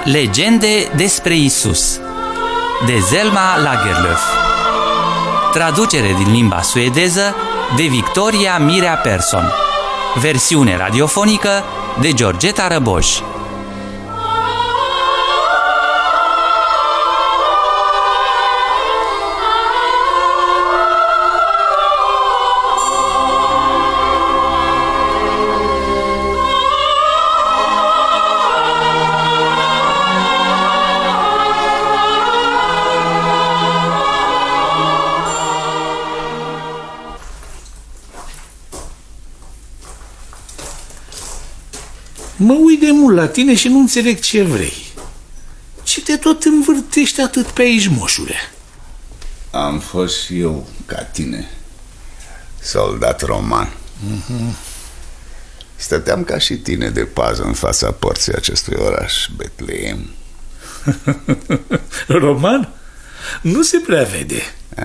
Legende despre Isus de Selma Lagerlöf. Traducere din limba suedeză de Victoria Mirea Persson. Versiune radiofonică de Georgeta Răboș. Mă uit de mult la tine și nu înțeleg ce vrei. Ce te tot învârtești atât pe aici, moșule? Am fost și eu ca tine, soldat roman. Stăteam ca și tine de pază în fața porții acestui oraș, Betleem. Roman? Nu se prea vede.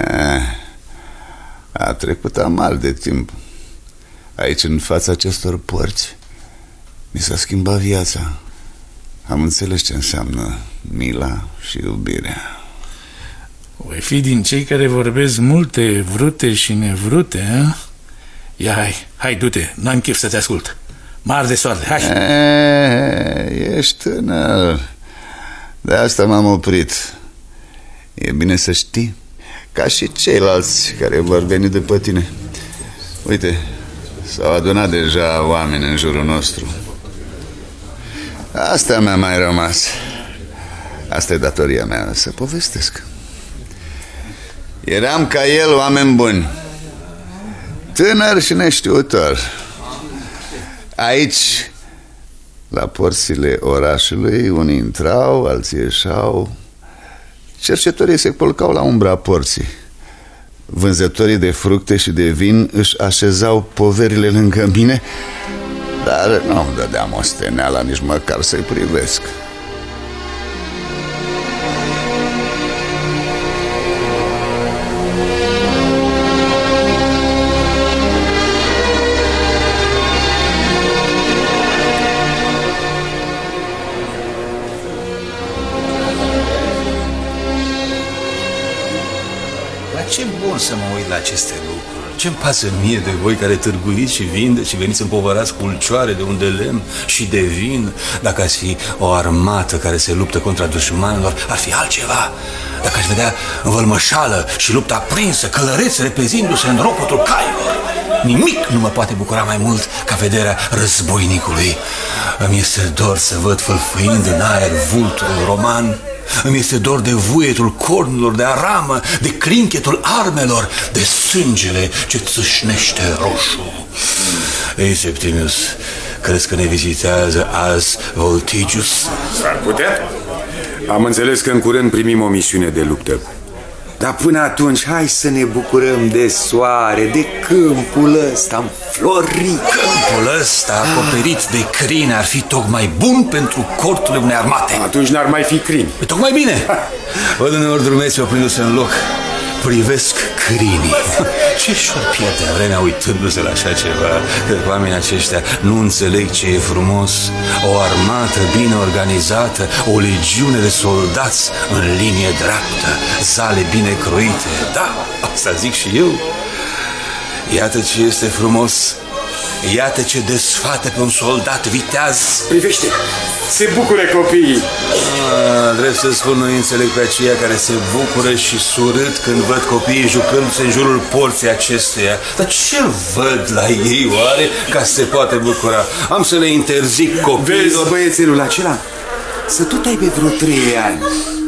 A trecut amal de timp. Aici, în fața acestor porți, mi s-a schimbat viața. Am înțeles ce înseamnă mila și iubirea. Voi fi din cei care vorbesc multe vrute și nevrute, a? Ia, hai, du-te, n-am chef să te ascult. Mar de soarele, hai. Ești tânăr. De asta m-am oprit. E bine să știi, ca și ceilalți care vor veni după tine. Uite, s-au adunat deja oameni în jurul nostru. Asta mi-a mai rămas. Asta e datoria mea, să povestesc. Eram ca el, oameni buni, tânăr și neștiutor. Aici, la porțile orașului, unii intrau, alții ieșeau. Cercetorii se culcau la umbra porții. Vânzătorii de fructe și de vin își așezau poverile lângă mine, dar nu-mi dădeam o steneală nici măcar să-i privesc. Ce bun să mă uit la aceste lucruri. Ce-mi pasă mie de voi care târguiți și vindeți și veniți împovărați cu ulcioare de un de lemn și de vin. Dacă ați fi o armată care se luptă contra dușmanilor, ar fi altceva. Dacă aș vedea învălmășală și luptă aprinsă, călăreți repezindu-se în ropotul cailor, nimic nu mă poate bucura mai mult ca vederea războinicului. Îmi este dor să văd fâlfâind în aer vulturul roman. Îmi este dor de vuietul cornurilor de aramă, de clinchetul armelor, de sângele ce țâșnește roșu. Ei, Septimius, crezi că ne vizitează azi Voltigius? S-ar putea. Am înțeles că în curând primim o misiune de luptă. Dar până atunci, hai să ne bucurăm de soare, de câmpul ăsta înflorit. Câmpul ăsta acoperit de crini ar fi tocmai bun pentru corturile unei armate. Atunci n-ar mai fi crini. Păi tocmai bine. Văd uneori drumeții oprindu-se în loc. Privesc crinii. Ce și-or pierde vremea uitându-se la așa ceva? Cred că oamenii aceștia nu înțeleg ce e frumos. O armată bine organizată, o legiune de soldați în linie dreaptă, zale bine croite. Da, asta zic și eu. Iată ce este frumos. Iată ce desfată pe un soldat viteaz. Privește, se bucură copiii. Drept să spun, nu înțeleg pe aceia care se bucură și surât când văd copiii jucându-se în jurul porții acesteia. Dar ce văd la ei oare ca să se poate bucura? Am să le interzic copiilor. Vezi, băiețelul acela? Să tot ai pe vreo 3 ani.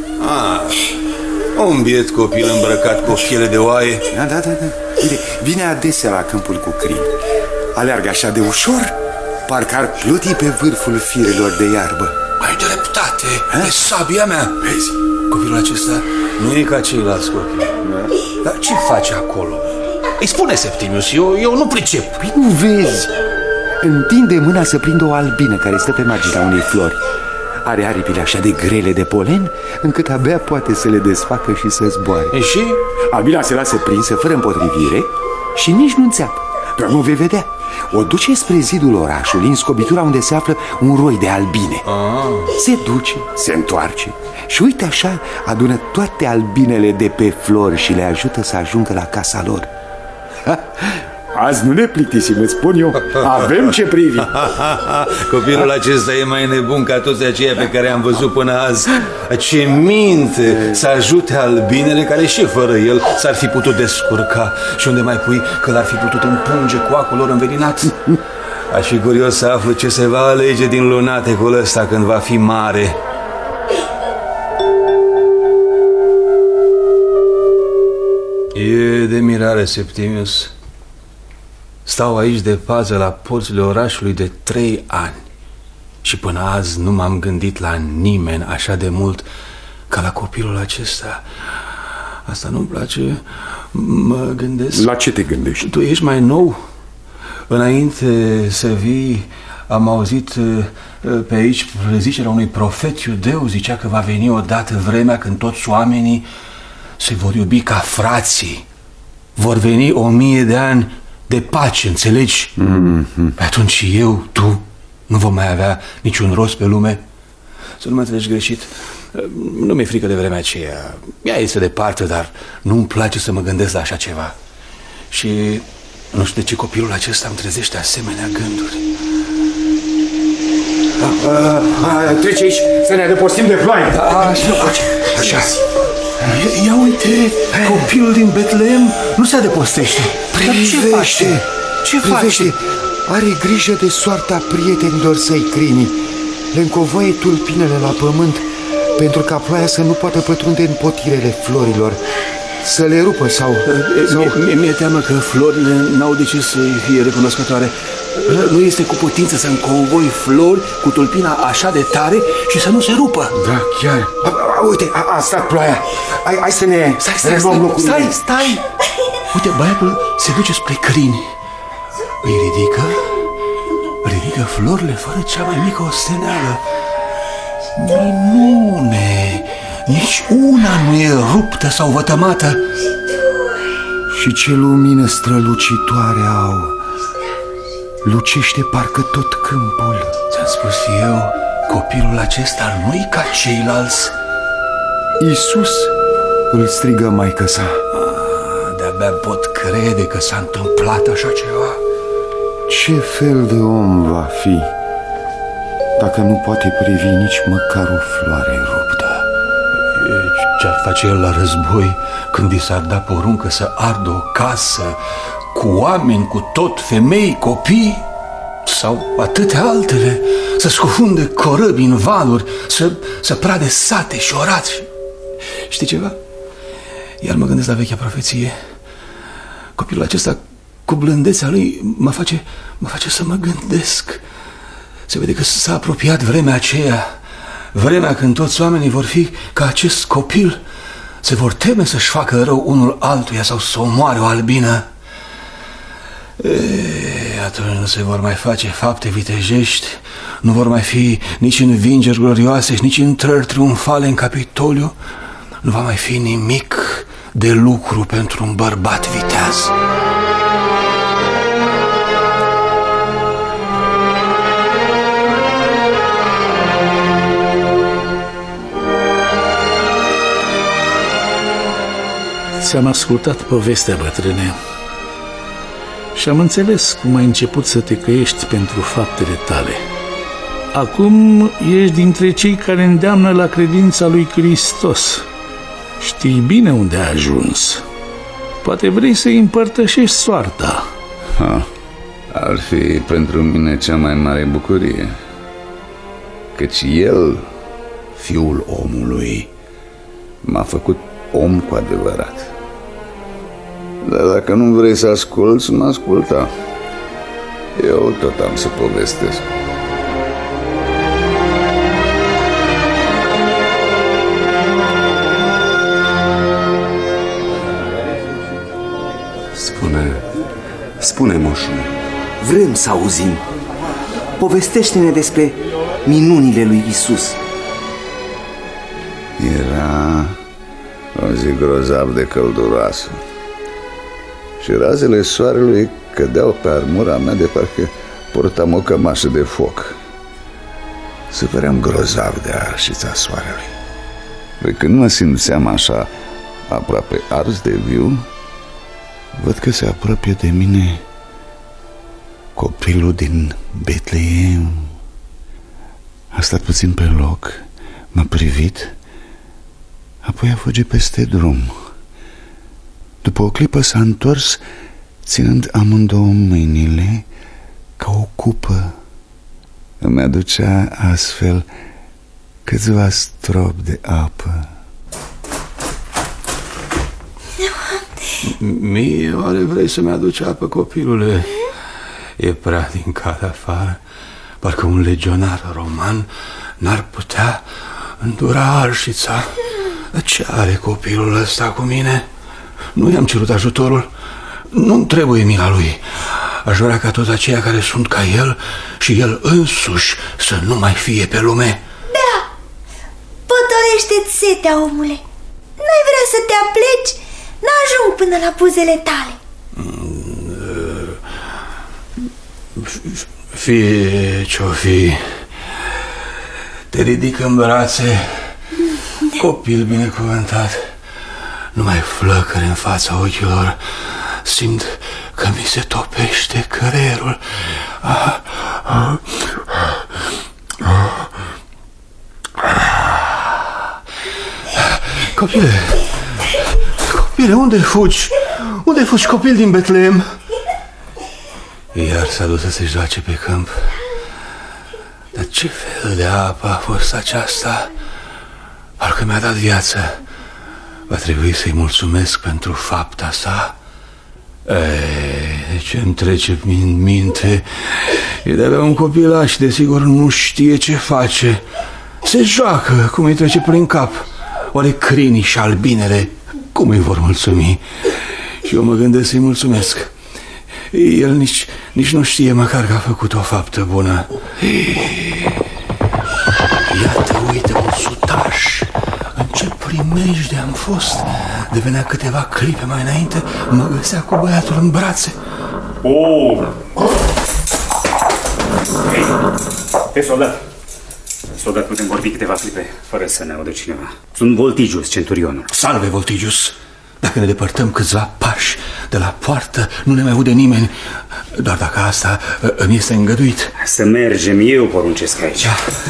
Un biet copil îmbrăcat cu o piele de oaie. Da. Uite, vine adesea la câmpul cu crini. Aleargă așa de ușor, parcă ar pluti pe vârful firelor de iarbă. Ai dreptate, e sabia mea. Vezi? Copilul acesta nu e ca ceilalți copii. Dar ce face acolo? Îi spune, Septimius, eu nu pricep. Păi nu vezi? Întinde mâna să prindă o albină care stă pe marginea unei flori. Are aripile așa de grele de polen, încât abia poate să le desfacă și să zboare. Și? Albina se lasă prinsă fără împotrivire și nici nu înțeapă. Nu vei vedea. O duce spre zidul orașului, în scobitura unde se află un roi de albine. Se duce, se întoarce și uite așa adună toate albinele de pe flori și le ajută să ajungă la casa lor. Azi nu ne plictisim, îți spun eu. Avem ce privi. Copilul acesta e mai nebun ca toți aceia pe care am văzut până azi. Ce minte să ajute albinele care și fără el s-ar fi putut descurca. Și unde mai pui că l-ar fi putut împunge cu acul lor înveninat. Aș fi curios să aflu ce se va alege din lunatecul ăsta când va fi mare. E de mirare, Septimius. Stau aici de pază la porțile orașului de 3 ani și până azi nu m-am gândit la nimeni așa de mult ca la copilul acesta. Asta nu-mi place. Mă gândesc... La ce te gândești? Tu ești mai nou. Înainte să vii, am auzit pe aici prezicerea unui profet iudeu. Zicea că va veni odată vremea când toți oamenii se vor iubi ca frații. Vor veni 1000 de ani de pace, înțelegi? Atunci eu, tu, nu vom mai avea niciun rost pe lume. Să nu mă înțelegi greșit. Nu mi-e frică de vremea aceea. Ea este departe, dar nu-mi place să mă gândesc la așa ceva. Și nu știu de ce copilul acesta îmi trezește asemenea gânduri. Trece aici să ne adăpostim de ploaie. Și nu face. Așa. Ia uite, copilul din Betlehem nu se adăpostește. Privește, ce face? Are grijă de soarta prietenilor săi crini. Le încovoie tulpinele la pământ pentru ca ploaia să nu poată pătrunde în potirele florilor, să le rupă sau... Mi-e teamă că florile n-au de ce să-i fie recunoscătoare. Nu este cu putință să încovoi flori cu tulpina așa de tare și să nu se rupă. Da, chiar. Uite, a stat ploaia. Hai să ne reluăm locurile. Stai! Uite, băiatul se duce spre crini. Îi ridică florile fără cea mai mică osteneală. Minune! Nici una nu e ruptă sau vătămată. Și ce lumină strălucitoare au. Lucește parcă tot câmpul. Ți-am spus eu, copilul acesta nu-i ca ceilalți. Iisus, îl strigă maică-sa. De-abia pot crede că s-a întâmplat așa ceva. Ce fel de om va fi dacă nu poate privi nici măcar o floare ruptă? Ce-ar face el la război când i s-ar da poruncă să ardă o casă cu oameni, cu tot, femei, copii sau atâtea altele, să scufunde corăbii în valuri, să prade sate și orați? Știi ceva? Iar mă gândesc la vechea profeție. Copilul acesta, cu blândețea lui, mă face să mă gândesc. Se vede că s-a apropiat vremea aceea, vremea când toți oamenii vor fi ca acest copil, se vor teme să-și facă rău unul altuia sau să omoare o albină. Atunci nu se vor mai face fapte vitejești, nu vor mai fi nici învingeri glorioase și nici intrări triumfale în Capitoliu, nu va mai fi nimic de lucru pentru un bărbat viteaz. Ți-am ascultat povestea, bătrâne, și am înțeles cum ai început să te căiești pentru faptele tale. Acum ești dintre cei care îndeamnă la credința lui Hristos. Știi bine unde ai ajuns. Poate vrei să-i împărtășești soarta. Ar fi pentru mine cea mai mare bucurie, căci el, Fiul omului, m-a făcut om cu adevărat. Dar dacă nu vrei să asculți, nu asculta. Eu tot am să povestesc. Spune, moșule, vrem să auzim. Povestește-ne despre minunile lui Iisus. Era o zi grozav de călduroasă și razele soarelui cădeau pe armura mea de parcă purtam o cămașă de foc. Se păream grozav de arșița soarelui. Păi când mă simțeam așa aproape ars de viu, văd că se apropie de mine copilul din Betleem. A stat puțin pe loc, m-a privit, apoi a fugit peste drum. După o clipă s-a întors, ținând amândouă mâinile ca o cupă. Îmi aducea astfel câțiva stropi de apă. Mie, oare vrei să-mi aduci apă, copilule? E prea din calea afară. Parcă un legionar roman n-ar putea îndura arșița. Ce are copilul ăsta cu mine? Nu i-am cerut ajutorul. Nu-mi trebuie mila lui. Aș vrea ca toți aceia care sunt ca el și el însuși să nu mai fie pe lume. Da, potolește-ți setea, omule. N-ai vrea să te apleci? N-ajung până la buzele tale. Fie ce-o fi, te ridic în brațe, copil binecuvântat. Numai flăcări în fața ochilor, simt că mi se topește creierul. Copile, unde fugi? Unde fugi, copil din Betleem? Iar s-a dus să se joace pe câmp. Dar ce fel de apă a fost aceasta? Parcă mi-a dat viață. Va trebui să-i mulțumesc pentru fapta sa. Ce-mi trece în minte e de avea un copilaș, desigur nu știe ce face. Se joacă, cum îi trece prin cap. Oare crinii și albinele cum îi vor mulțumi? Și eu mă gândesc să-i mulțumesc. El nici nu știe măcar că a făcut o faptă bună. Iată, uite, un sutaș. În ce primejde am fost. De venea câteva clipe mai înainte, mă găsea cu băiatul în brațe. Hei, soldat. Soldat, putem vorbi câteva clipe fără să ne audă cineva. Sunt Voltigius, centurionul. Salve, Voltigius. Dacă ne depărtăm câțiva pași de la poartă, nu ne mai aude nimeni. Doar dacă asta îmi este îngăduit. Să mergem, eu poruncesc aici.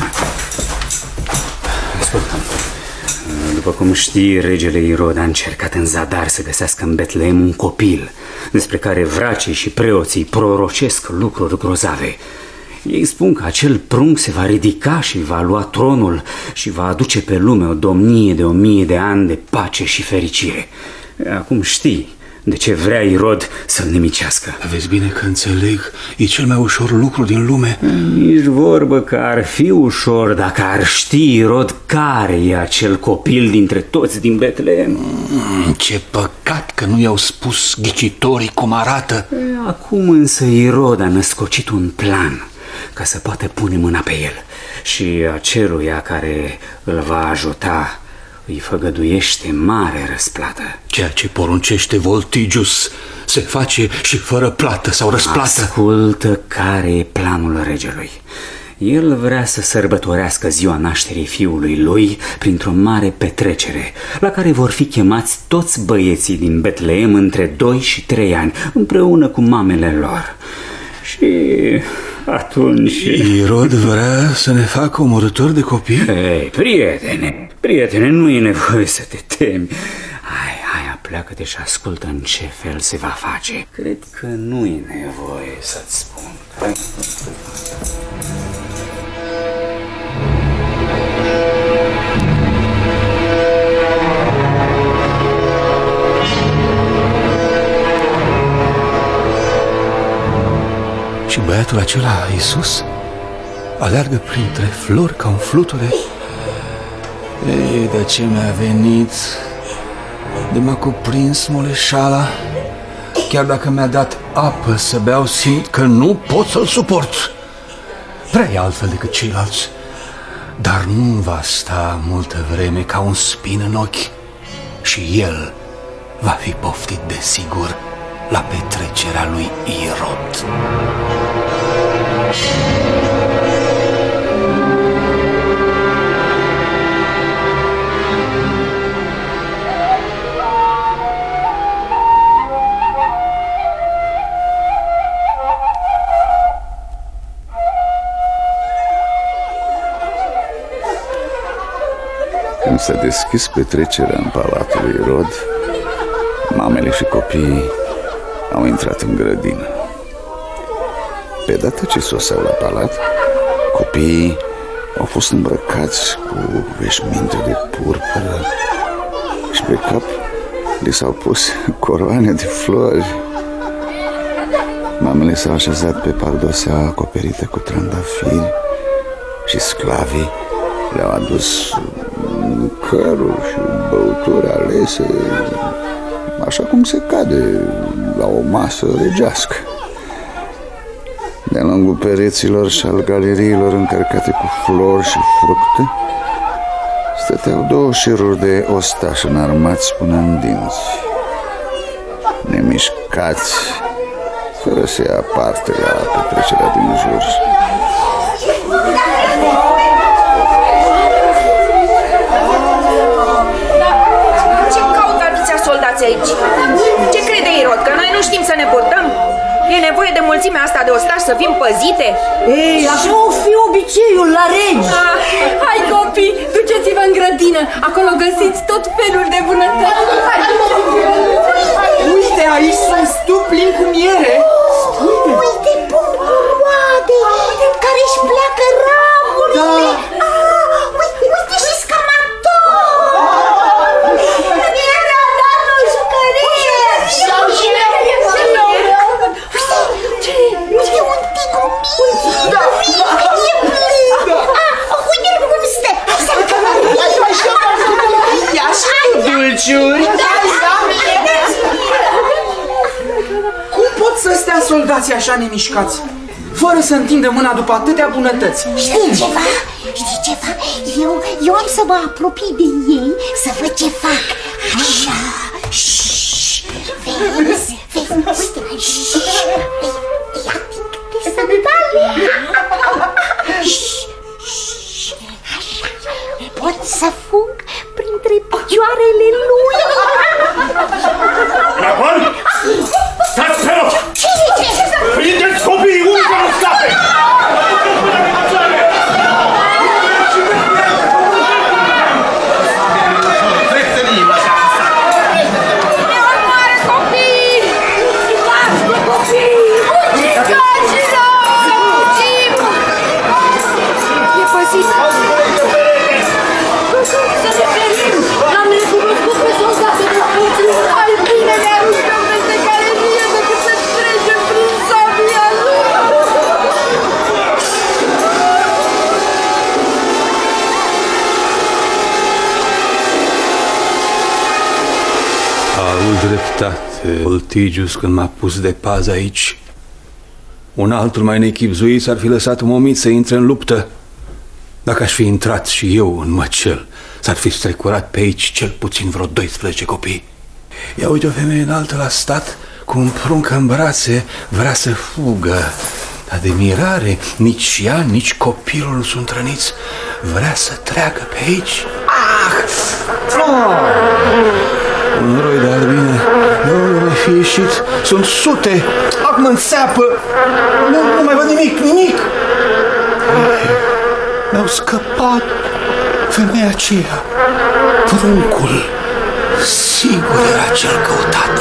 Ascultă-mă. După cum știi, regele Irod a încercat în zadar să găsească în Betleem un copil, despre care vracii și preoții prorocesc lucruri grozave. Ei spun că acel prunc se va ridica și va lua tronul și va aduce pe lume o domnie de 1000 de ani de pace și fericire. Acum știi de ce vrea Irod să-l nimicească. Vezi bine că înțeleg, e cel mai ușor lucru din lume. Nici vorbă că ar fi ușor dacă ar ști Irod care e acel copil dintre toți din Betleem. Ce păcat că nu i-au spus ghicitorii cum arată. Acum însă Irod a născocit un plan ca să poată pune mâna pe el și aceluia care îl va ajuta îi făgăduiește mare răsplată. Ceea ce poruncește Voltigius se face și fără plată sau răsplată. Ascultă care e planul regelui. El vrea să sărbătorească ziua nașterii fiului lui printr-o mare petrecere, la care vor fi chemați toți băieții din Betleem între 2 și 3 ani, împreună cu mamele lor. Și atunci... Irod vrea să ne facă omorători de copii? Ei, prietene, nu e nevoie să te temi. Hai, apleacă-te și ascultă în ce fel se va face. Cred că nu e nevoie să-ți spun. Și băiatul acela, Iisus, aleargă printre flori ca un fluture. Ei, de ce mi-a venit? De m-a cuprins moleșala. Chiar dacă mi-a dat apă să beau, simt că nu pot să-l suport. Prea e altfel decât ceilalți. Dar nu va sta multă vreme ca un spin în ochi. Și el va fi poftit de sigur. la petrecerea lui Irod. Când s-a deschis petrecerea în palatul lui Irod, mamele și copiii au intrat în grădină. Pe dată ce soseau la palat, copiii au fost îmbrăcați cu veșminte de purpură și pe cap li s-au pus coroane de flori. Mamele s-au așezat pe pardoseaua acoperită cu trandafiri și sclavii le-au adus mâncăruri și băuturi alese așa cum se cade la o masă regească. De-a lungul pereților și al galeriilor încărcate cu flori și fructe stăteau două șiruri de ostași înarmați până în dinți, nemișcați, fără să ia parte la petrecerea din jur. Ce caută atâția soldați aici? Ce crede Irod? Că noi nu știm să ne purtăm? E nevoie de mulțimea asta de ostași să fim păzite? Ei, așa o fi obiceiul la regi. Hai copii, duceți-vă în grădină. Acolo găsiți tot felul de bunătăți. Uite, aici sunt stup plin cu miere. Uite, pun cu roade care își pleacă ramurile. Uite și scamator. Mierea a dat o jucărie. Uite un tigru mic. E plin. Uite-l cum stă. Ia și dulciuri. Cum pot să stea soldații așa nemișcați, fără să întindă mâna după atâtea bunătăți? Știi ceva? Eu am să mă apropii de ei să văd ce fac. Așa. Vezi? Uite. Ia de sandale. Așa. Pot să fug printre picioarele lui. Dracon! Stați pe loc! Prindeți copiii, unde nu scape! Ne omoară copiii! Lasă copiii! Ucigați-l! Să fugim! E păzit! Să ne ferim! L-am recunoscut pe soldații de puțin. Mai bine ne aruncăm peste care vie decât să trecem prin sabia lui! A avut dreptate Oltigius când m-a pus de pază aici. Un altul mai nechibzuit s-ar fi lăsat momit să intre în luptă. Dacă aș fi intrat și eu în măcel, s-ar fi strecurat pe aici cel puțin vreo 12 copii. Ia uite o femeie înaltă la stat, cu un prunc în brațe, vrea să fugă. Dar de mirare, nici ea, nici copilul nu sunt răniți. Vrea să treacă pe aici. Un roi de albine, de unde mai fi ieșit? Sunt sute, acum înțeapă. Nu mai văd nimic. Mi-au scăpat. Femeia aceea, pruncul, sigur era cel căutat.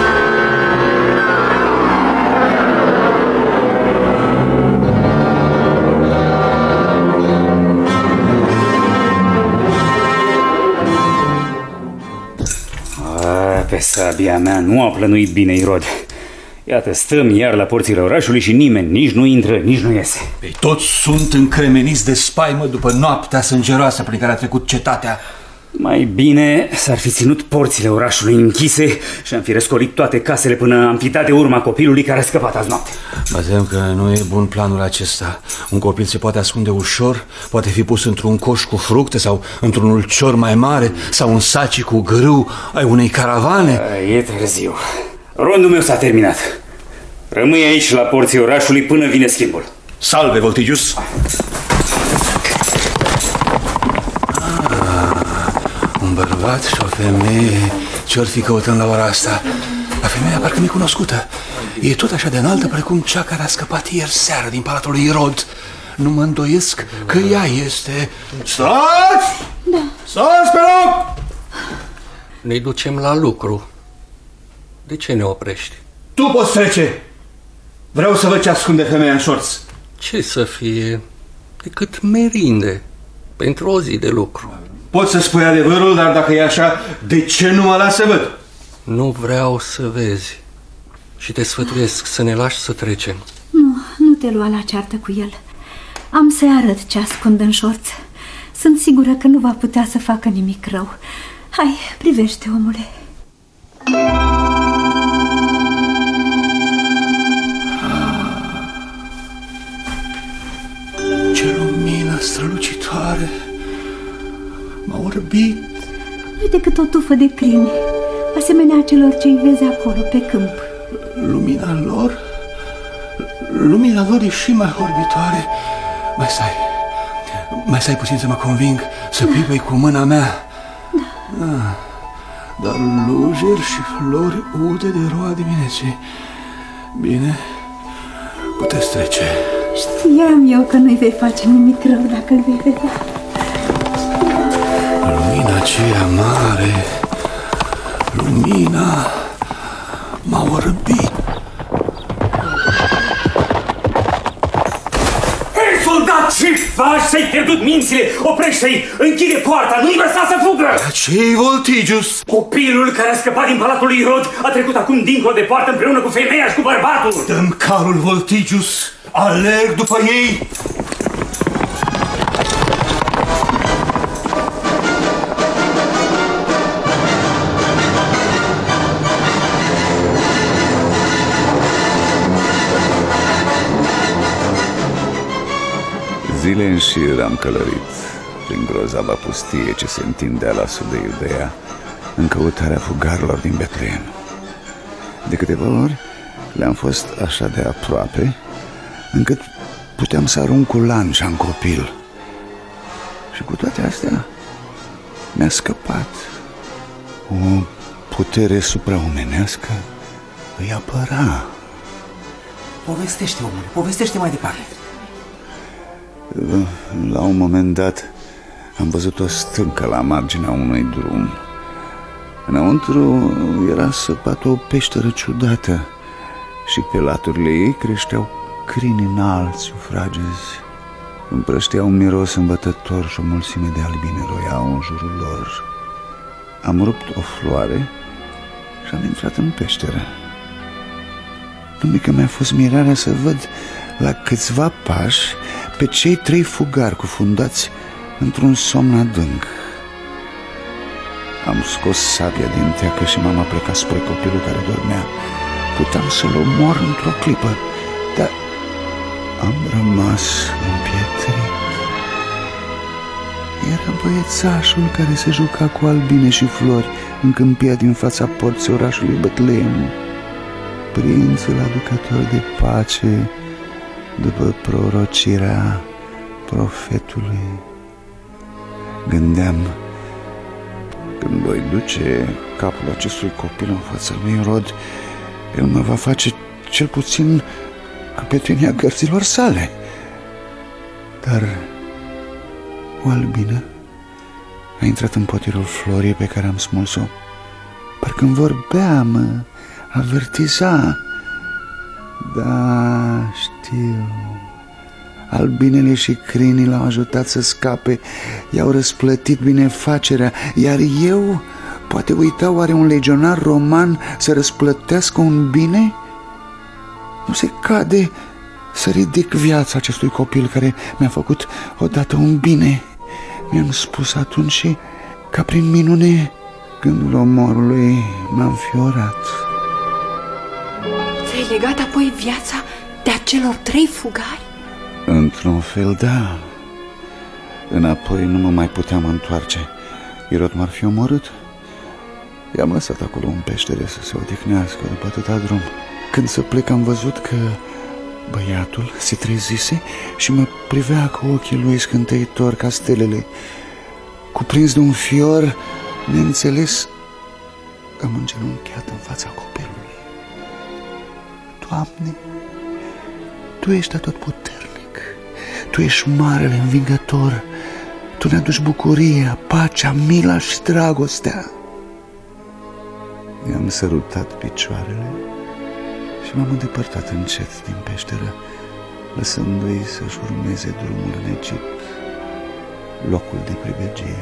Pe sabia mea nu a plănuit bine Irod. Iată, stăm iar la porțile orașului și nimeni nici nu intră, nici nu iese. Păi toți sunt încremeniți de spaimă după noaptea sângeroasă prin care a trecut cetatea. Mai bine s-ar fi ținut porțile orașului închise și am fi răscolit toate casele până am fi dat de urma copilului care a scăpat azi noapte. Mă tem că nu e bun planul acesta. Un copil se poate ascunde ușor, poate fi pus într-un coș cu fructe sau într-un ulcior mai mare sau în saci cu grâu ai unei caravane. E târziu. Rondul meu s-a terminat. Rămâi aici la porții orașului până vine schimbul. Salve, Voltigius! Un bărbat și o femeie. Ce-or fi căutând la ora asta? La femeia parcă mi-e cunoscută. E tot așa de înaltă precum cea care a scăpat ieri seară din palatul lui Irod. Nu mă îndoiesc că ea este... Stați! Da. Stați pe loc! Ne ducem la lucru. De ce ne oprești? Tu poți trece! Vreau să văd ce ascunde femeia în șorț. Ce să fie decât merinde pentru o zi de lucru. Poți să spui adevărul, dar dacă e așa, de ce nu mă las să văd? Nu vreau să vezi și te sfătuiesc să ne lași să trecem. Nu te lua la ceartă cu el. Am să-i arăt ce ascund în șorț. Sunt sigură că nu va putea să facă nimic rău. Hai, privește, omule. Ce lumină strălucitoare! M-a orbit. Nu-i decât o tufă de crini, asemenea celor ce-i vezi acolo, pe câmp. Lumina lor e și mai orbitoare. Mai stai puțin să mă conving să pipăi cu mâna mea. Da. Dar lujeri și flori ude de roa dimineții. Bine, puteți trece. Știam eu că nu-i vei face nimic rău dacă îl vei vedea. Lumina aceea mare, lumina m-a orbit. Hei, soldat, ce faci? Ți-ai pierdut mințile? Oprește-i, închide poarta, nu-i lăsa să fugă! Ce-i, Voltigius? Copilul care a scăpat din palatul lui Irod a trecut acum dincolo de poartă împreună cu femeia și cu bărbatul. Dă-mi carul, Voltigius, alerg după ei. Zile în șir am călărit prin grozava pustie ce se întindea la sud de Iudeea în căutarea fugarilor din Betleem. De câteva ori le-am fost așa de aproape încât puteam să arunc cu lancia în copil. Și cu toate astea mi-a scăpat. O putere supraomenească îi apăra. Povestește, omule, povestește mai departe. La un moment dat am văzut o stâncă la marginea unui drum. Înăuntru era săpată o peșteră ciudată și pe laturile ei creșteau crini înalți, sufragezi. Împrăștea un miros învătător și o mulțime de albine roiau în jurul lor. Am rupt o floare și am intrat în peșteră. Numai că mi-a fost mirarea să văd la câțiva pași pe cei 3 fugari cufundați într-un somn adânc. Am scos sabia din teacă și m-am aplecat spre copilul care dormea. Puteam să-l omor într-o clipă, dar am rămas împietrit. Era băiețașul care se juca cu albine și flori în câmpia din fața porții orașului Betleem, prințul aducător de pace după prorocirea profetului. Gândeam, când voi duce capul acestui copil în fața lui Irod, el mă va face cel puțin căpetenia gărților sale. Dar o albină a intrat în potirul florii pe care am smuls-o. Parcă îmi vorbea, mă avertiza. Da, știu. Albinele și crinii l-au ajutat să scape, i-au răsplătit binefacerea, iar eu, poate uita oare un legionar roman să răsplătească un bine? Nu se cade să ridic viața acestui copil care mi-a făcut odată un bine. Mi-am spus atunci și, ca prin minune, gândul omorului m-a înfiorat. Ți-ai legat apoi viața de acelor 3 fugari? Într-un fel, da. Înapoi nu mă mai puteam întoarce. Irod m-ar fi omorât. I-am lăsat acolo în peștere să se odihnească după atâta drum. Când să plec am văzut că băiatul se trezise și mă privea cu ochii lui scânteitori ca stelele. Cuprins de un fior neînțeles, am îngenunchiat în fața copilului. Doamne, Tu ești atotputernic, Tu ești marele învingător, Tu ne aduci bucuria, pacea, mila și dragostea. I-am sărutat picioarele și m-am îndepărtat încet din peșteră, lăsându-i să-și urmeze drumul în Egipt, locul de pribegie.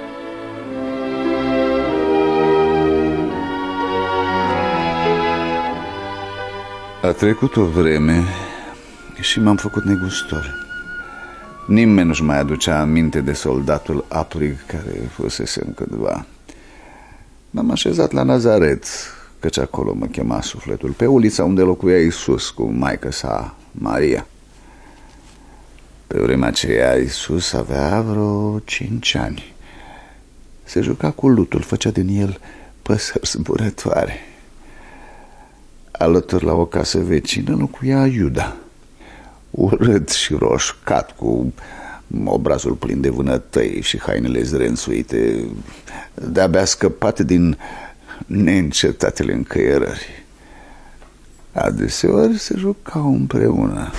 A trecut o vreme și m-am făcut negustor. Nimeni nu-și mai aducea aminte de soldatul aprig care fusesem cândva. M-am așezat la Nazaret, căci acolo mă chema sufletul, pe ulița unde locuia Iisus cu maică sa, Maria. Pe vremea aceea Iisus avea vreo 5 ani. Se juca cu lutul, făcea din el păsări zburătoare. Alături la o casă vecină locuia Iuda, urât și roșcat, cu obrazul plin de vânătăi și hainele zrensuite, de-abia scăpat din neîncetatele încăierări. Adeseori se jucau împreună.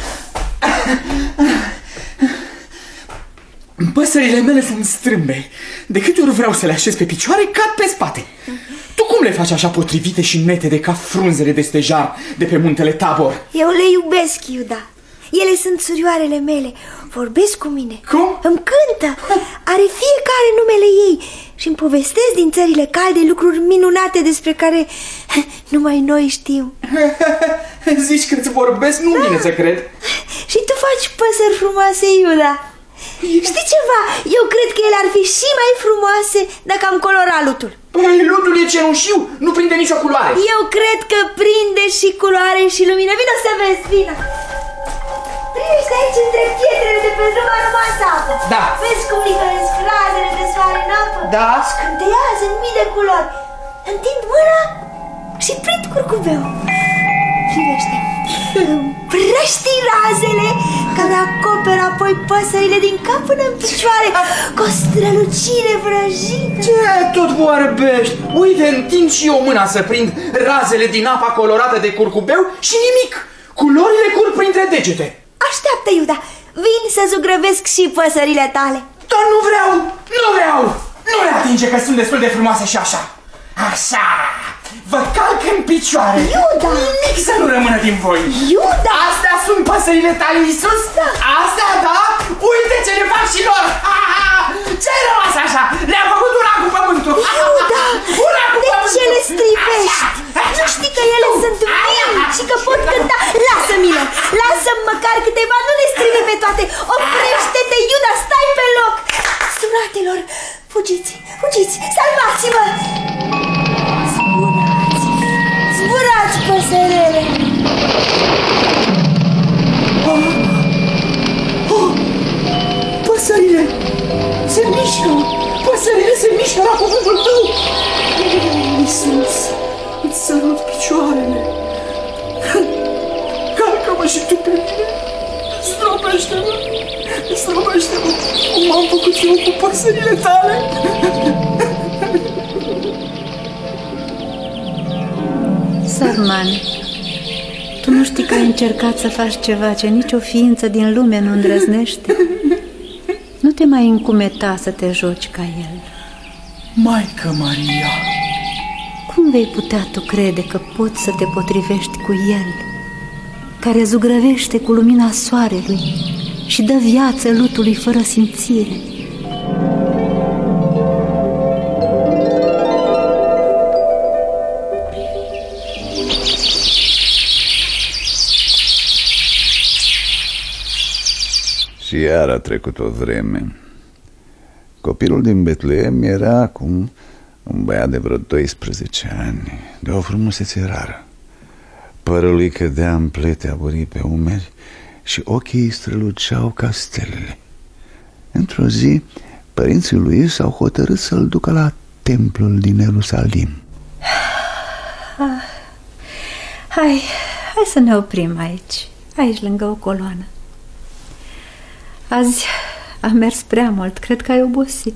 Păsările mele sunt strâmbe. De câte ori vreau să le așez pe picioare, cad pe spate. Tu cum le faci așa potrivite și netede ca frunzele de stejar de pe muntele Tabor? Eu le iubesc, Iuda. Ele sunt surioarele mele. Vorbesc cu mine. Cum? Îmi cântă. Are fiecare numele ei și îmi povestesc din țările calde lucruri minunate despre care numai noi știm. Zici că îți vorbesc? Nu vine să cred. Și tu faci păsări frumoase, Iuda. Știi ceva? Eu cred că ele ar fi și mai frumoase dacă am colorat lutul. Păi, lutul e cenușiu, nu prinde nicio culoare. Eu cred că prinde și culoare și lumină. Vino să vezi, vino. Privește aici între pietrele de pe drum rămasă apă. Da. Vezi cum licăresc razele de soare în apă? Da. Scânteiază în mii de culori. Întind mâna și prind curcubeu. Privește. Împrăștii razele care acoperă apoi păsările din cap până în picioare cu o strălucire vrăjită. Ce tot vorbești? Uite, întind și eu mâna să prind razele din apa colorată de curcubeu și nimic. Culorile curg printre degete. Așteaptă, Iuda. Vin să zugrăvesc și păsările tale. Dar nu vreau, nu vreau. Nu le atinge că sunt destul de frumoase și așa. Așa. Vă calc în picioare. Iuda! Nimic să nu rămână din voi. Iuda! Astea sunt păsările tale, Iisus? Da. Astea, da? Uite ce le fac și lor. Ce-ai rămas așa? Le-am făcut una cu pământul. Iuda! Una cu pământul. De ce le stripești? Nu știi că ele sunt mii și că pot cânta? Lasă-mi-le! Lasă-mi măcar câteva, nu le stripe pe toate. Oprește-te, Iuda, stai pe loc. Suratelor, fugiți, fugiți, salvați-mă! Zburați, păsărele! Păsările se mișcă! Păsările se mișcă la cuvântul tău! Iisus, îți sărut picioarele! Calcă-mă și tu pe mine! Zdrobește-mă! Zdrobește-mă! Cum am făcut eu cu păsările tale! Sarman, tu nu știi că ai încercat să faci ceva ce nicio ființă din lume nu îndrăznește? Nu te mai încumeta să te joci ca el. Maică Maria! Cum vei putea tu crede că poți să te potrivești cu el, care zugrăvește cu lumina soarelui și dă viață lutului fără simțire? Și iar a trecut o vreme. Copilul din Betleem era acum un băiat de vreo 12 ani, de o frumusețe rară. Părul lui cădea în plete aburii pe umeri și ochii îi străluceau ca stelele. Într-o zi, părinții lui s-au hotărât să-l ducă la templul din Ierusalim. Hai să ne oprim aici lângă o coloană. Azi am mers prea mult, cred că ai obosit.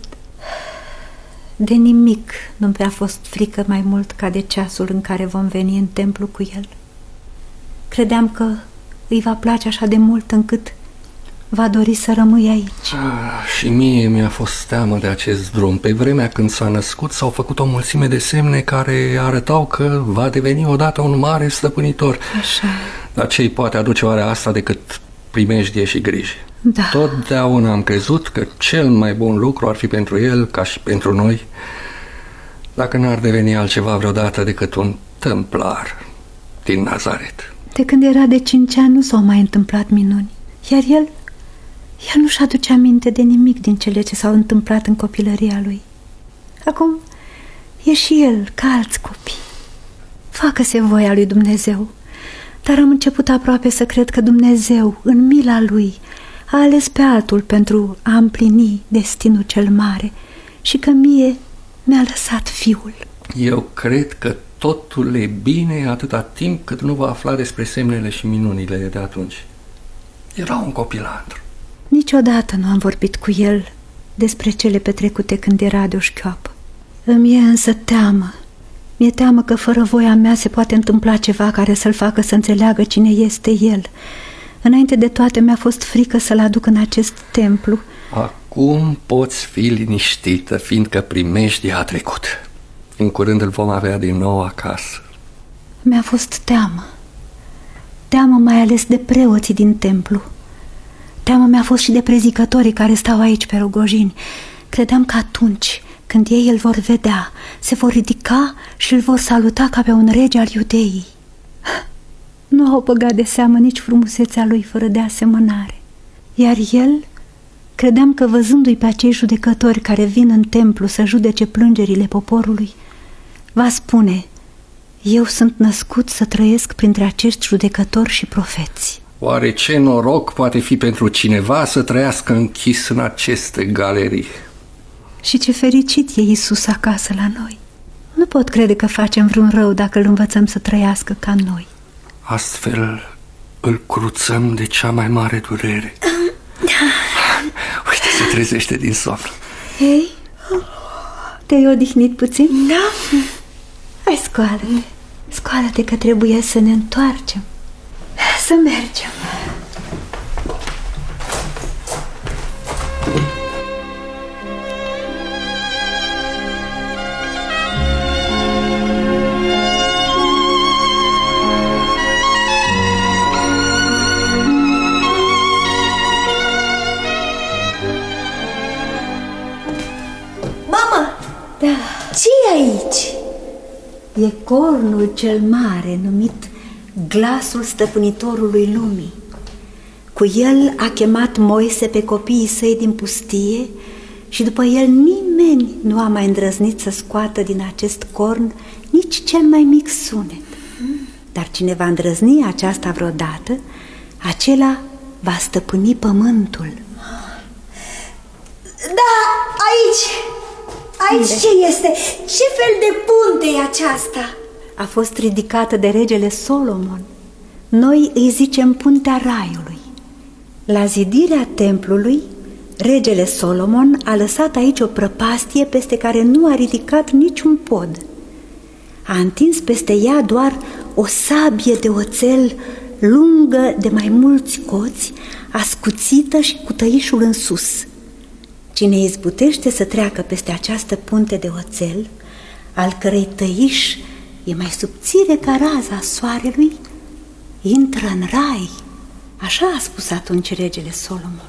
De nimic nu mi-a fost frică mai mult ca de ceasul în care vom veni în templu cu el. Credeam că îi va place așa de mult încât va dori să rămâi aici. Și mie mi-a fost teamă de acest drum. Pe vremea când s-a născut s-au făcut o mulțime de semne care arătau că va deveni odată un mare stăpânitor. Așa. Dar ce-i poate aduce oare asta decât primejdie și griji? Da. Totdeauna am crezut că cel mai bun lucru ar fi pentru el, ca și pentru noi, dacă n-ar deveni altceva vreodată decât un tâmplar din Nazaret. De când era de 5 ani nu s-au mai întâmplat minuni, iar el nu-și aduce aminte de nimic din cele ce s-au întâmplat în copilăria lui. Acum e și el ca alți copii. Facă-se voia lui Dumnezeu. Dar am început aproape să cred că Dumnezeu, în mila lui, a ales pe altul pentru a împlini destinul cel mare și că mie mi-a lăsat fiul. Eu cred că totul e bine atâta timp cât nu va afla despre semnele și minunile de atunci. Era un copilandru. Niciodată nu am vorbit cu el despre cele petrecute când era de o șchioapă. Îmi e însă teamă. Mi-e teamă că fără voia mea se poate întâmpla ceva care să-l facă să înțeleagă cine este el. Înainte de toate mi-a fost frică să-l aduc în acest templu. Acum poți fi liniștită, fiindcă primejdia a trecut. În curând îl vom avea din nou acasă. Mi-a fost teamă. Teamă mai ales de preoții din templu. Teamă mi-a fost și de prezicătorii care stau aici pe rogojini. Credeam că atunci când ei îl vor vedea, se vor ridica și îl vor saluta ca pe un rege al Iudeii. Nu au băgat de seamă nici frumusețea lui fără de asemănare. Iar el, credeam că văzându-i pe acei judecători care vin în templu să judece plângerile poporului, va spune: eu sunt născut să trăiesc printre acești judecători și profeți. Oare ce noroc poate fi pentru cineva să trăiască închis în aceste galerii? Și ce fericit e Iisus acasă la noi. Nu pot crede că facem vreun rău dacă îl învățăm să trăiască ca noi. Astfel îl cruțăm de cea mai mare durere. Uite, se trezește din somn. Hei, te-ai odihnit puțin? Da. Hai, scoală-te. Scoală-te că trebuie să ne întoarcem. Să mergem. Da. Ce-i aici? E cornul cel mare numit glasul stăpânitorului lumii. Cu el a chemat Moise pe copiii săi din pustie și după el nimeni nu a mai îndrăznit să scoată din acest corn nici cel mai mic sunet. Dar cine va îndrăzni aceasta vreodată, acela va stăpâni pământul. Da, aici ce este? Ce fel de punte e aceasta? A fost ridicată de regele Solomon. Noi îi zicem puntea Raiului. La zidirea templului, regele Solomon a lăsat aici o prăpastie peste care nu a ridicat niciun pod. A întins peste ea doar o sabie de oțel lungă de mai mulți coți, ascuțită și cu tăișul în sus. Cine izbutește să treacă peste această punte de oțel, al cărei tăiș e mai subțire ca raza soarelui, intră în rai. Așa a spus atunci regele Solomon.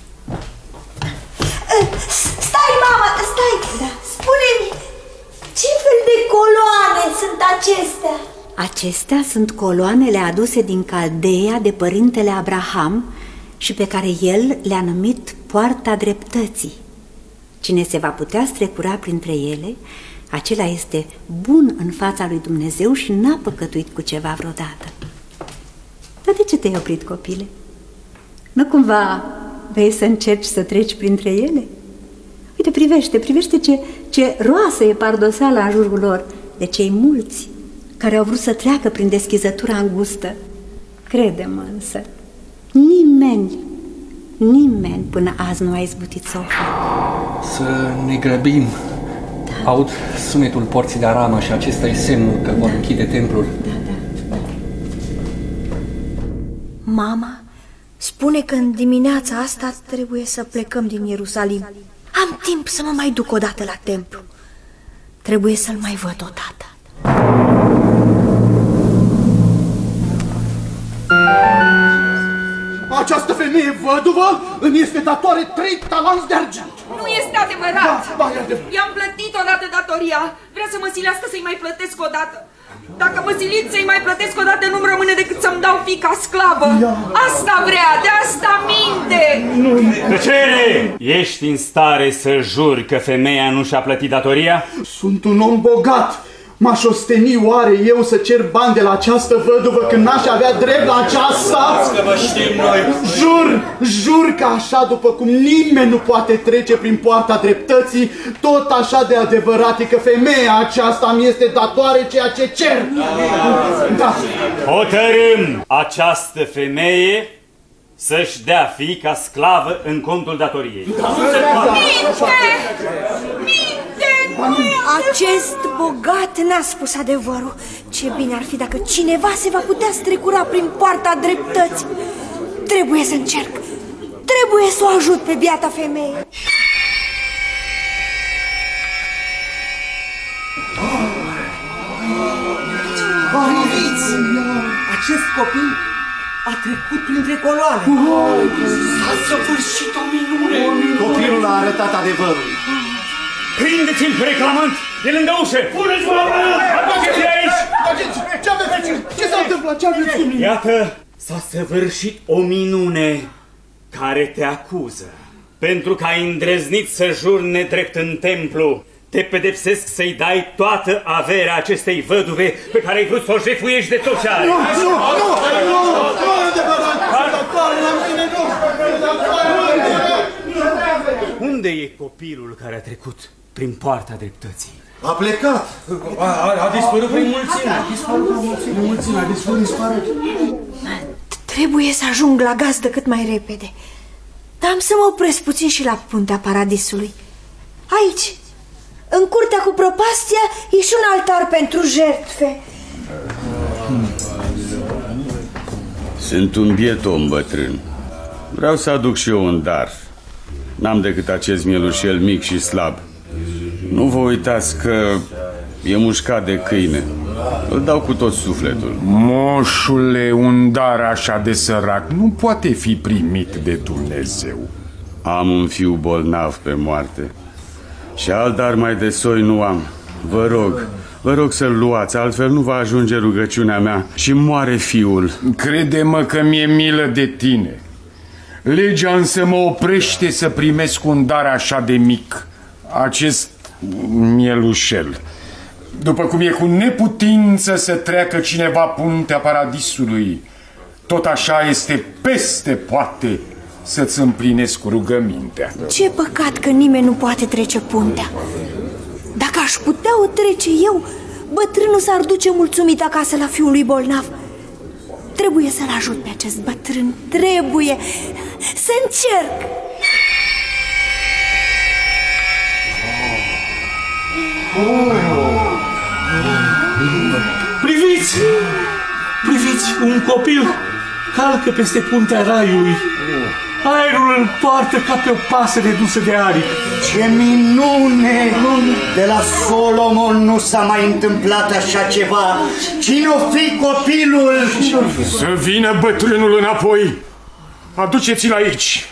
Stai, mama, stai! Da. Spune-mi, ce fel de coloane sunt acestea? Acestea sunt coloanele aduse din Caldeia de părintele Abraham și pe care el le-a numit Poarta Dreptății. Cine se va putea strecura printre ele, acela este bun în fața lui Dumnezeu și n-a păcătuit cu ceva vreodată. Dar de ce te-ai oprit, copile? Nu cumva vrei să încerci să treci printre ele? Uite, privește ce roasă e pardoseala în jurul lor, de cei mulți. care au vrut să treacă prin deschizătura îngustă. Crede-mă însă, nimeni până azi nu a izbutit să o facă. Să ne grăbim. Da. Aud sunetul porții de aramă și acesta e semnul că vor închide templul. Da. Mama spune că în dimineața asta trebuie să plecăm din Ierusalim. Am timp să mă mai duc o dată la templu. Trebuie să-l mai văd odată. Această femeie văduvă îmi este datoare 3 talanți de argint. Nu este adevărat! Da, e adevărat. I-am plătit odată datoria. Vrea să mă silească să-i mai plătesc odată. Dacă mă siliți să-i mai plătesc odată, nu-mi rămâne decât să-mi dau fiica sclavă. Asta vrea, de asta minte. Tăcere! Ești în stare să juri că femeia nu și-a plătit datoria? Sunt un om bogat. M-aș osteni oare eu să cer bani de la această văduvă când n-aș avea drept la aceasta? Că vă știm noi. Jur că așa după cum nimeni nu poate trece prin poarta dreptății, tot așa de adevărat e că femeia aceasta mi este datoare ceea ce cer. Da. Hotărâm această femeie să-și dea fiica sclavă în contul datoriei. Acest bogat n-a spus adevărul. Ce bine ar fi dacă cineva se va putea strecura prin poarta dreptății. Trebuie să încerc. Trebuie să o ajut pe biata femeie. Acest copil a trecut printre coloane. S-a săvârșit o minune. Copilul a arătat adevărul. Prindeți-l, reclamant! E lângă ușă! Puneți-vă la mână! Aduceți-l aici! Ce aveți? Ce s-a întâmplat? Ce aveți cu mine? Iată, s-a săvârșit o minune care te acuză. Pentru că ai îndrăznit să juri nedrept în templu, te pedepsesc să-i dai toată averea acestei văduve pe care ai vrut să o jefuiești de tot ce are. Nu e adevărat! Unde e copilul care a trecut prin poarta dreptății? A plecat. A dispărut prin mulțime. A dispărut. Trebuie să ajung la gazdă cât mai repede. Dar am să mă opresc puțin și la puntea Paradisului. Aici, în curtea cu prăpastia, e și un altar pentru jertfe. Sunt un biet om bătrân. Vreau să aduc și eu un dar. N-am decât acest mielușel mic și slab. Nu vă uitați că e mușcat de câine. Îl dau cu tot sufletul. Moșule, un dar așa de sărac nu poate fi primit de Dumnezeu. Am un fiu bolnav pe moarte și alt dar mai de soi nu am. Vă rog să-l luați, altfel nu va ajunge rugăciunea mea și moare fiul. Crede-mă că mi-e milă de tine. Legea însă mă oprește să primesc un dar așa de mic, acest mielușel. După cum e cu neputință să treacă cineva puntea Paradisului, tot așa este peste poate să-ți împlinesc rugămintea. Ce păcat că nimeni nu poate trece puntea. Dacă aș putea o trece eu, bătrânul s-ar duce mulțumit acasă la fiul lui bolnav. Trebuie să-l ajut pe acest bătrân. Trebuie să încerc. Priviți! Priviți, un copil calcă peste puntea raiului. Aerul îl poartă ca pe o pasăre dusă de aripi. Ce minune! De la Solomon nu s-a mai întâmplat așa ceva. Cine-o fi copilul? Să vină bătrânul înapoi. Aduceți-l aici.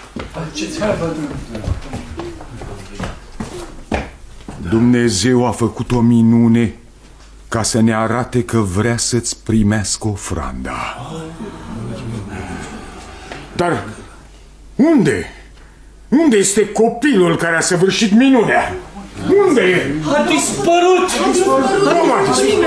Dumnezeu a făcut o minune ca să ne arate că vrea să-ți primească ofranda. Dar unde? Unde este copilul care a săvârșit minunea? Unde e? A dispărut! Cum a dispărut?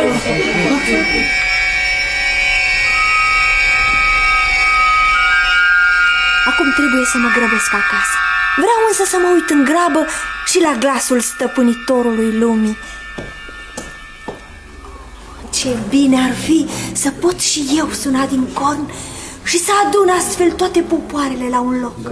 Acum trebuie să mă grăbesc acasă. Vreau însă să mă uit în grabă și la glasul stăpânitorului lumii. Ce Ce bine ar fi să pot și eu suna din corn și să adun astfel toate popoarele la un loc.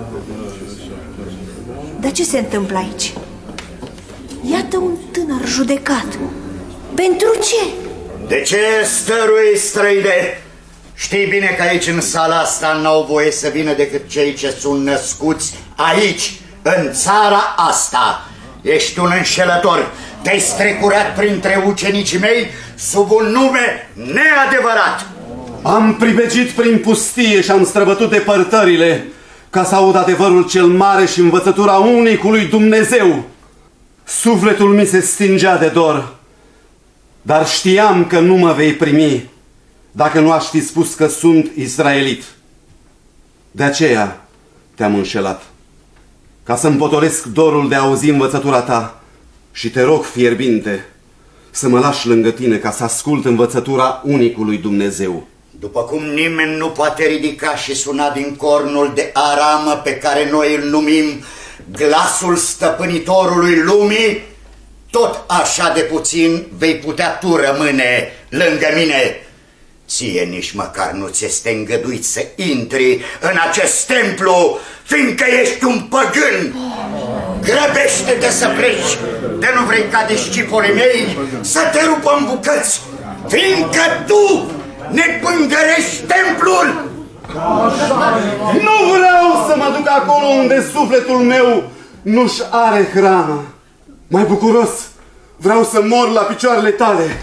Dar ce se întâmplă aici? Iată un tânăr judecat. Pentru ce? De ce stărui, străine? Știi bine că aici, în sala asta, n-au voie să vină decât cei ce sunt născuți aici, în țara asta. Ești un înșelător. Te-ai strecurat printre ucenicii mei sub un nume neadevărat. Am privegit prin pustie și am străbătut depărtările ca să aud adevărul cel mare și învățătura unicului Dumnezeu. Sufletul mi se stingea de dor, dar știam că nu mă vei primi dacă nu aș fi spus că sunt israelit. De aceea te-am înșelat, ca să-mi potolesc dorul de a auzi învățătura ta, și te rog fierbinte să mă lași lângă tine ca să ascult învățătura unicului Dumnezeu. După cum nimeni nu poate ridica și suna din cornul de aramă pe care noi îl numim glasul stăpânitorului lumii, tot așa de puțin vei putea tu rămâne lângă mine. Ție nici măcar nu ți este îngăduit să intri în acest templu, fiindcă ești un păgân. Grăbește-te să pleci, de nu vrei ca discipolii mei să te rupă în bucăți, fiindcă tu ne pângărești templul. Nu vreau să mă duc acolo unde sufletul meu nu-și are hrană. Mai bucuros vreau să mor la picioarele tale.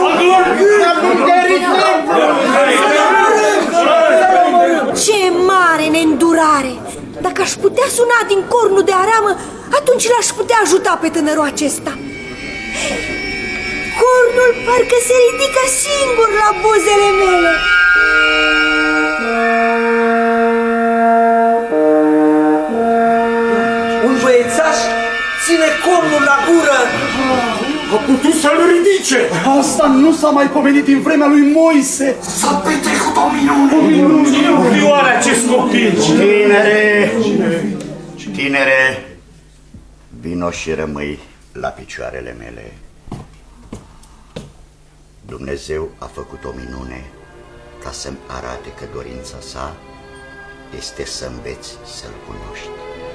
Ce mare neîndurare! Dacă aș putea suna din cornul de aramă, atunci l-aș putea ajuta pe tânărul acesta. Cornul parcă se ridică singur la buzele mele. Un băiețaș ține cornul la gură. A putut să-l ridice. Asta nu s-a mai pomenit din vremea lui Moise. S-a petrecut o minune. Cine oare acest copil? Tinere, vino și rămâi la picioarele mele. Dumnezeu a făcut o minune ca să-mi arate că dorința sa este să înveți să-L cunoști.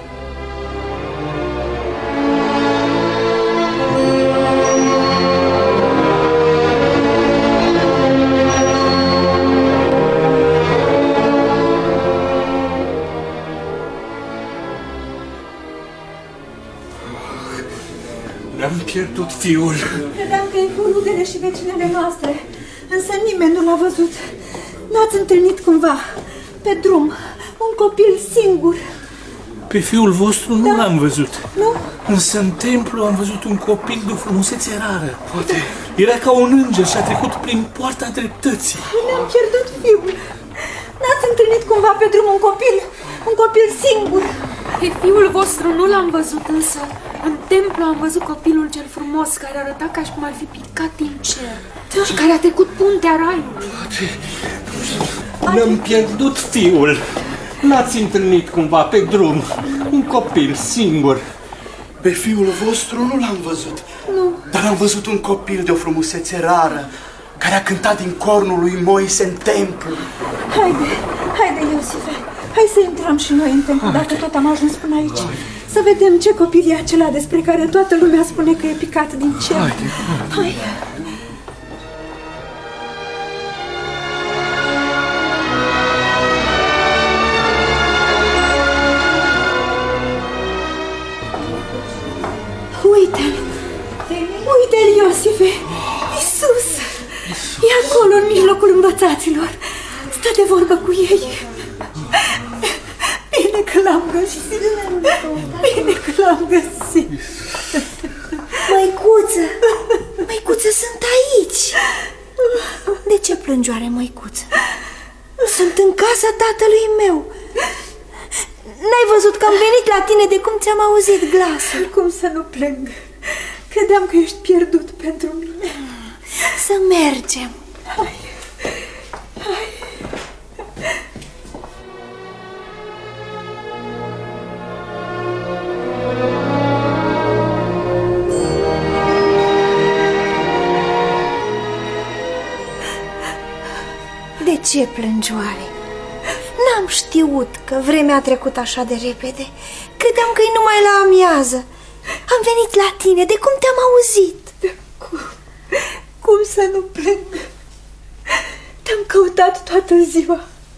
Am pierdut fiul. Credeam că e cu rudele și vecinele noastre, însă nimeni nu l-a văzut. N-ați întâlnit cumva, pe drum, un copil singur? Pe fiul vostru nu l-am văzut. Nu? Însă în templu am văzut un copil de o frumusețe rară. Poate era ca un înger și a trecut prin poarta dreptății. Ne-am pierdut fiul. N-ați întâlnit cumva pe drum un copil singur? Pe fiul vostru nu l-am văzut, însă în templu am văzut copilul cel frumos care arăta ca și cum ar fi picat din cer și care a trecut puntea raiului. Ne-am pierdut fiul. N-ați întâlnit cumva pe drum un copil singur? Pe fiul vostru nu l-am văzut. Nu. Dar am văzut un copil de o frumusețe rară care a cântat din cornul lui Moise în templu. Haide, Iosife. Hai să intrăm și noi în templu, dacă tot am ajuns până aici. Să vedem ce copil e acela despre care toată lumea spune că e picat din cer. Hai. Uite-l, Iosife! Iisus! E acolo, în mijlocul învățaților. Stă de vorbă cu ei. Bine că l-am găsit. Bine că l-am găsit. Măicuță, sunt aici. De ce plângi oare, măicuță? Sunt în casa tatălui meu. N-ai văzut că am venit la tine de cum ți-am auzit glasul? Cum să nu plâng? Credeam că ești pierdut pentru mine. Să mergem. Hai. ce plângioare? N-am știut că vremea a trecut așa de repede. Credeam că e numai la amiază. Am venit la tine, de cum te-am auzit. Cum să nu plâng? Te-am căutat toată ziua.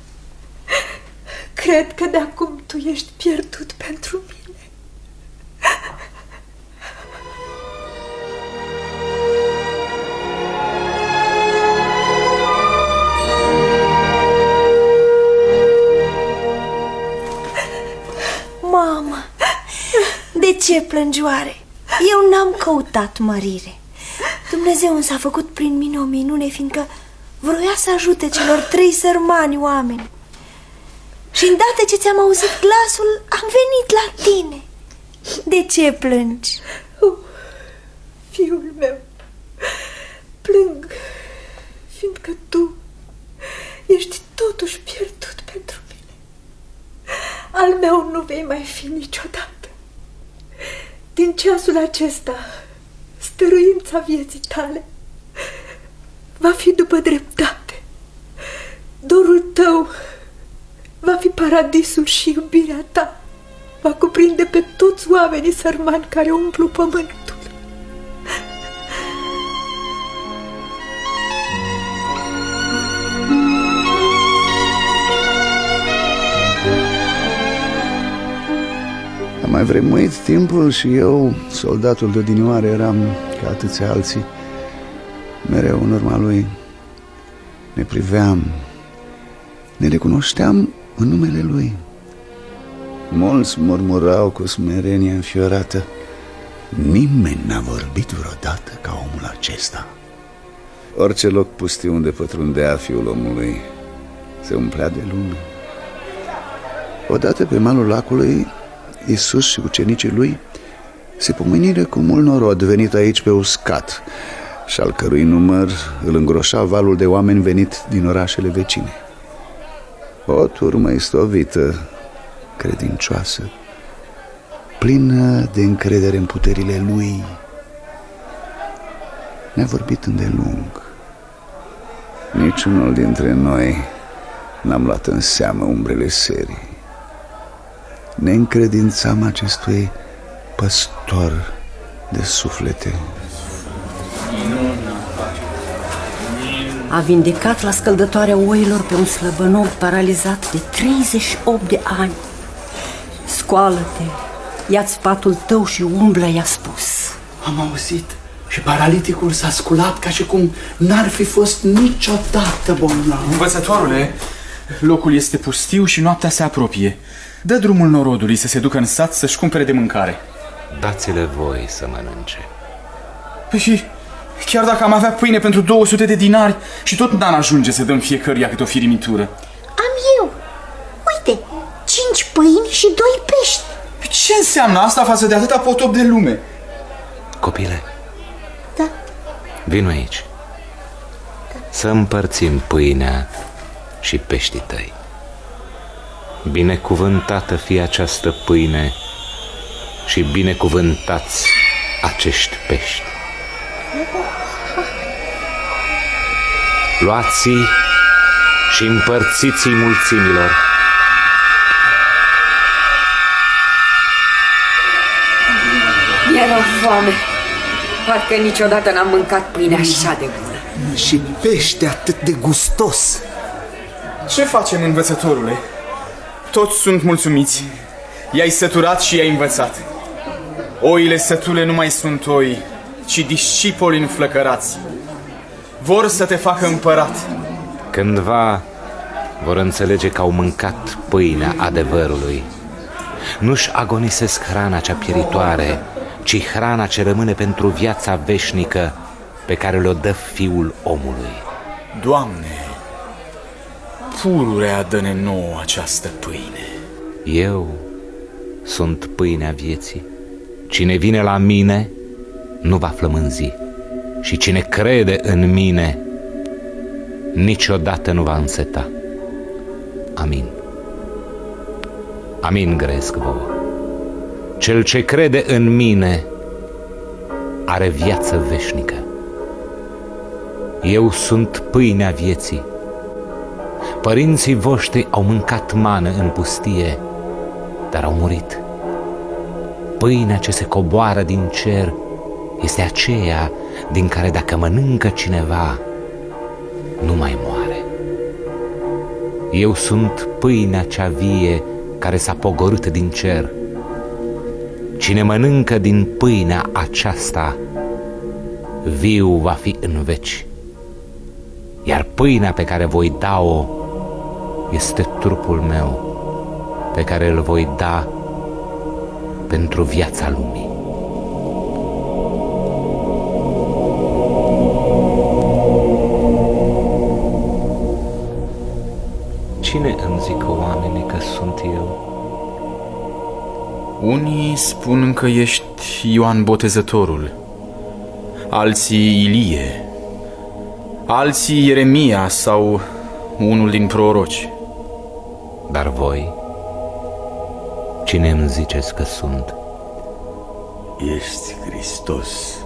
Cred că de acum tu ești pierdut pentru mine. Mamă, de ce plângioare? Eu n-am căutat mărire. Dumnezeu însă a făcut prin mine o minune, fiindcă vroia să ajute celor 3 sărmani oameni. Și îndată ce ți-am auzit glasul, am venit la tine. De ce plângi? Fiul meu, plâng, fiindcă tu ești totuși pierdut pentru mine. Al meu nu vei mai fi niciodată. Din ceasul acesta, stăruința vieții tale va fi după dreptate. Dorul tău va fi paradisul și iubirea ta va cuprinde pe toți oamenii sărmani care umplu pământul. Am mai vremuit timpul și eu, soldatul de odinioară, eram ca atâția alții, mereu în urma lui. Ne priveam, ne recunoșteam în numele lui. Mulți murmurau cu smerenie înfiorată: nimeni n-a vorbit vreodată ca omul acesta. Orice loc pustiu unde pătrundea Fiul omului se umplea de lume. Odată pe malul lacului, Iisus și ucenicii lui se pomeniră cu mult norod venit aici pe uscat și al cărui număr îl îngroșa valul de oameni venit din orașele vecine. O turmă istovită, credincioasă, plină de încredere în puterile lui. Ne-a vorbit îndelung. Niciunul dintre noi n-am luat în seamă umbrele serii. Ne încredințam acestui păstor de suflete. A vindecat la scăldătoarea oilor pe un slăbănog paralizat de 38 de ani. Scoală-te, ia-ți patul tău și umblă, i-a spus. Am auzit și paraliticul s-a sculat ca și cum n-ar fi fost niciodată bolnav. Învățătorule, locul este pustiu și noaptea se apropie. Dă drumul norodului să se ducă în sat să-și cumpere de mâncare. Dați-le voi să mănânce. Păi, chiar dacă am avea pâine pentru 200 de dinari și tot n-ar ajunge să dăm fiecăruia câte o firimitură. Am eu. Uite, 5 pâini și 2 pești. Ce înseamnă asta față de atâta potop de lume? Copile. Da. Vino aici. Da. Să împărțim pâinea și peștii tăi. Binecuvântată fie această pâine și binecuvântați acești pești. Luați-i și împărțiți-i mulțimilor. Mi-era foame. Parcă niciodată n-am mâncat pâine așa de bună. Și pește atât de gustos. Ce facem, învățătorule? Toți sunt mulțumiți. I-ai săturat și i-ai învățat. Oile sătule nu mai sunt oi, ci discipoli înflăcărați. Vor să te facă împărat. Cândva vor înțelege că au mâncat pâinea adevărului. Nu-și agonisesc hrana cea pieritoare, ci hrana ce rămâne pentru viața veșnică pe care le-o dă Fiul omului. Doamne, pururea dă-ne nouă această pâine. Eu sunt pâinea vieții. Cine vine la mine nu va flămânzi și cine crede în mine niciodată nu va înseta. Amin. Amin gresc vouă. Cel ce crede în mine are viață veșnică. Eu sunt pâinea vieții. Părinții voștri au mâncat mană în pustie, dar au murit. Pâinea ce se coboară din cer este aceea din care dacă mănâncă cineva, nu mai moare. Eu sunt pâinea cea vie care s-a pogorât din cer. Cine mănâncă din pâinea aceasta, viu va fi în veci. Iar pâinea pe care voi da-o este trupul meu, pe care îl voi da pentru viața lumii. Cine îmi zică oamenii că sunt eu? Unii spun că ești Ioan Botezătorul, alții Ilie, alții Ieremia sau unul din proroci. Dar voi, cine îmi ziceți că sunt? Ești Hristos.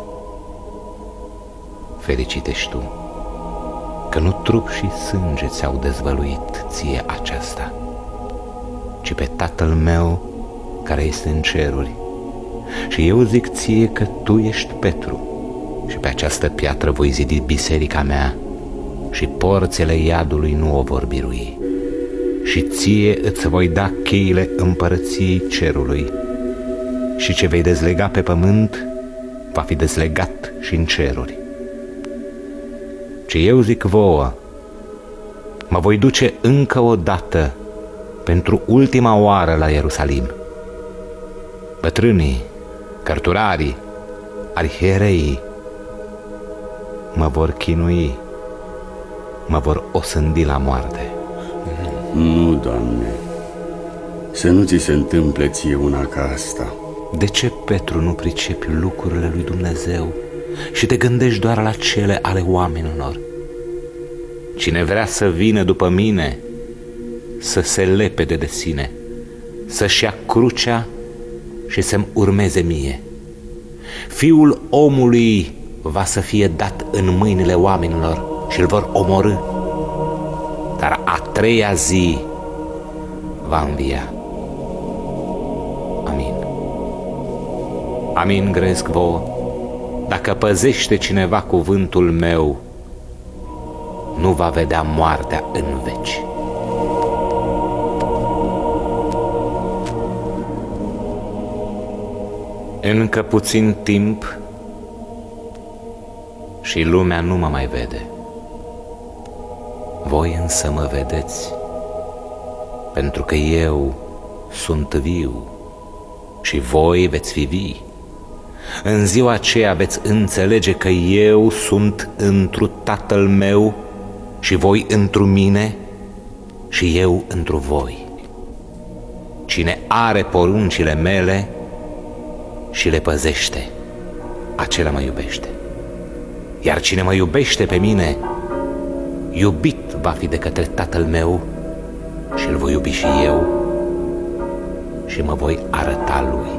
Fericit ești tu, că nu trup și sânge ți-au dezvăluit ție aceasta, ci pe Tatăl meu care este în ceruri. Și eu zic ție că tu ești Petru, și pe această piatră voi zidi biserica mea, și porțile iadului nu o vor birui. Și ție îți voi da cheile împărăției cerului, și ce vei dezlega pe pământ va fi dezlegat și în ceruri. Ce eu zic vouă, mă voi duce încă o dată pentru ultima oară la Ierusalim. Bătrânii, cărturarii, arhiereii mă vor chinui, mă vor osândi la moarte. Nu, Doamne, să nu ți se întâmple ție una ca asta. De ce, Petru, nu pricepi lucrurile lui Dumnezeu și te gândești doar la cele ale oamenilor? Cine vrea să vină după mine, să se lepede de sine, să-și ia crucea și să-mi urmeze mie. Fiul omului va să fie dat în mâinile oamenilor și îl vor omorî, dar a treia zi va învia. Amin. Amin gresc vouă, dacă păzește cineva cuvântul meu, nu va vedea moartea în veci. Încă puțin timp și lumea nu mă mai vede. Voi însă mă vedeți, pentru că eu sunt viu și voi veți fi vii. În ziua aceea veți înțelege că eu sunt întru Tatăl meu și voi întru mine și eu întru voi. Cine are poruncile mele și le păzește, acela mă iubește. Iar cine mă iubește pe mine, iubit va fi de către Tatăl meu și îl voi iubi și eu și mă voi arăta lui.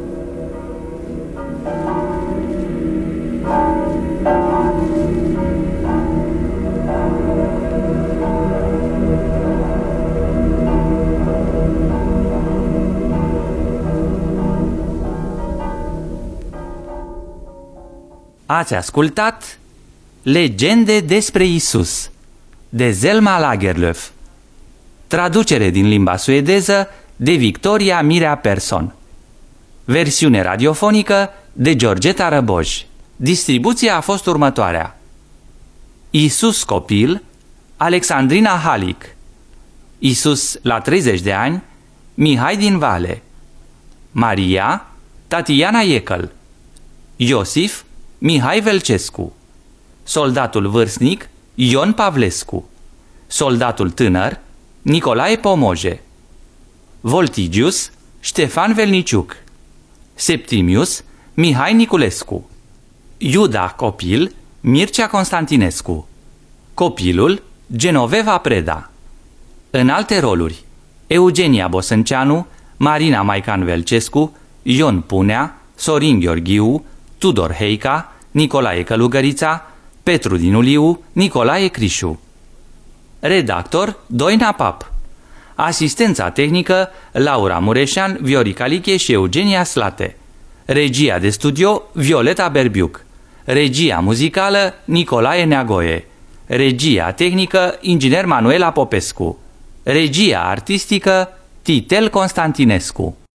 Ați ascultat Legende despre Isus de Selma Lagerlöf. Traducere din limba suedeză de Victoria Mirea Persson. Versiune radiofonică de Georgeta Răboj. Distribuția a fost următoarea: Isus copil, Alexandrina Halic. Isus la 30 de ani, Mihai din Vale. Maria, Tatiana Iecăl. Iosif, Mihai Velcescu. Soldatul vârstnic, Ion Pavlescu. Soldatul tânăr, Nicolae Pomoje. Voltigius, Ștefan Velniciuc. Septimius, Mihai Niculescu. Iuda copil, Mircea Constantinescu. Copilul, Genoveva Preda. În alte roluri: Eugenia Bosânceanu, Marina Maican Velcescu, Ion Punea, Sorin Gheorghiu, Tudor Heica, Nicolae Călugărița, Petru Dinuliu, Nicolae Crișu. Redactor Doina Pap. Asistența tehnică Laura Mureșan, Viorica Liche și Eugenia Slate. Regia de studio Violeta Berbiuc. Regia muzicală Nicolae Neagoe. Regia tehnică Inginer Manuela Popescu. Regia artistică Titel Constantinescu.